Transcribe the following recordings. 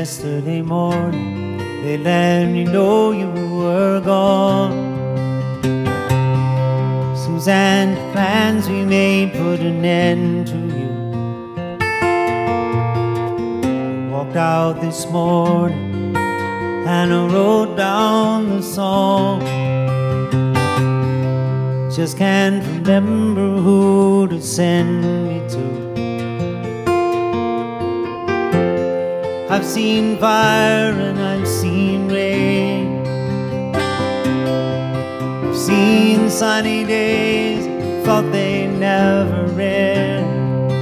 yesterday morning, they let me know you were gone. Suzanne, the plans we made put an end to you. Walked out this morning and I wrote down the song. Just can't remember who to send me to. I've seen fire and I've seen rain. I've seen sunny days, thought they never end.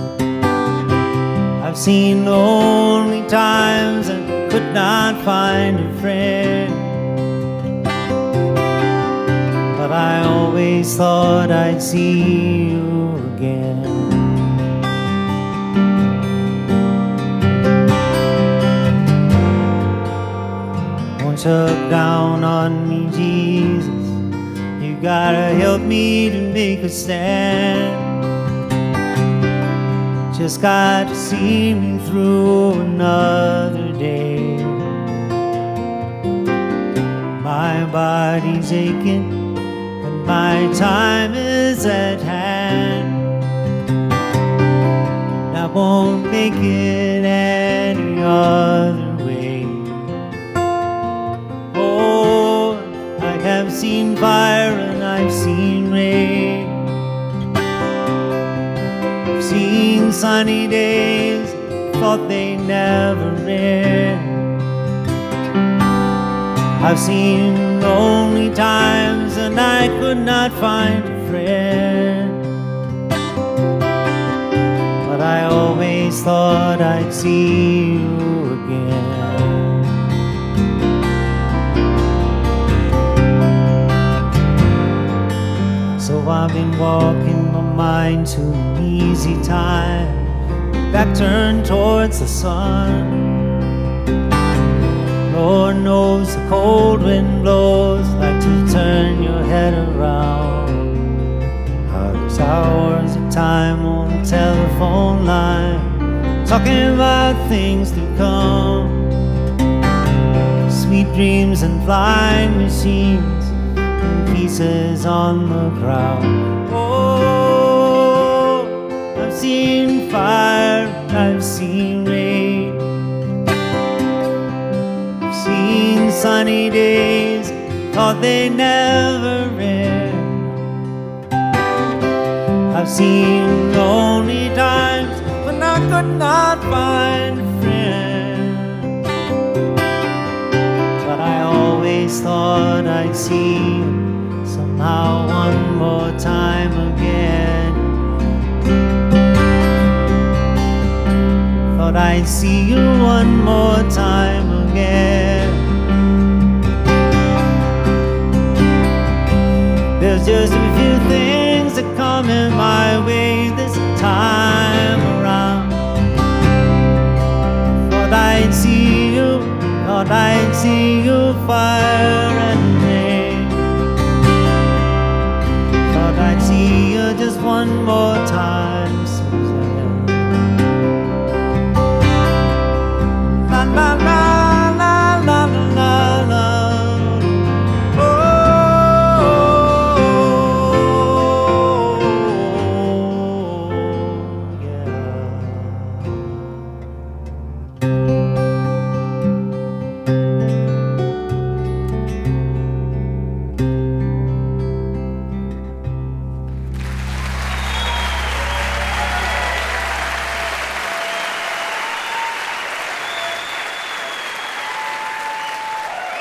I've seen lonely times and could not find a friend. But I always thought I'd see you again. Won't you look down on me, Jesus? You gotta help me to make a stand. Just got to see me through another day. My body's aching, my time is at hand. I won't make it any other way. Oh, I have seen fire and I've seen rain. I've seen sunny days, thought they never end. I've seen lonely times and I could not find a friend. But I always thought I'd see you again. So I've been walking my mind to an easy time, back turned towards the sun. Lord knows the cold wind blows like to turn your head around. How there's hours of time on the telephone line, talking about things to come. Sweet dreams and flying machines and pieces on the ground. Oh, I've seen fire, I've seen rain. Seen sunny days, thought they never end. I've seen lonely times when I could not find a friend. But I always thought I'd see you somehow one more time again. Thought I'd see you one more time again. There's just a few things that come in my way this time around. Thought I'd see you, thought I'd see you, fire and rain. Thought I'd see you just one more time.